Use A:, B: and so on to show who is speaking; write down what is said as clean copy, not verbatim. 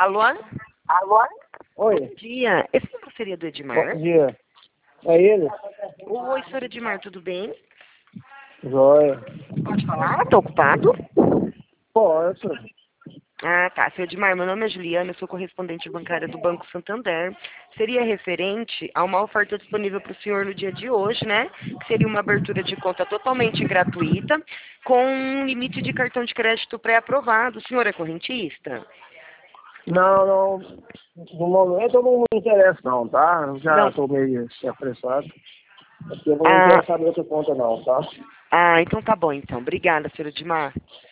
A: Alô?
B: Alô? Oi.
A: Bom dia. Esse número seria do Edmar?
B: Bom dia. É ele?
A: Oi, senhor Edmar, tudo bem?
B: Joia.
A: Pode falar? Tá ocupado?
B: Posso.
A: Ah, tá. Senhor Edmar, meu nome é Juliana, eu sou correspondente bancária do Banco Santander. Seria referente a uma oferta disponível para o senhor no dia de hoje, né? Que seria uma abertura de conta totalmente gratuita, com um limite de cartão de crédito pré-aprovado. O senhor é correntista?
B: Não. No momento eu não me interesso não, tá? Eu já
A: Não.
B: estou meio apressado. Porque eu não me
A: Ah,
B: interessado em outra conta não, tá?
A: então tá bom, então. Obrigada, senhor Edmar.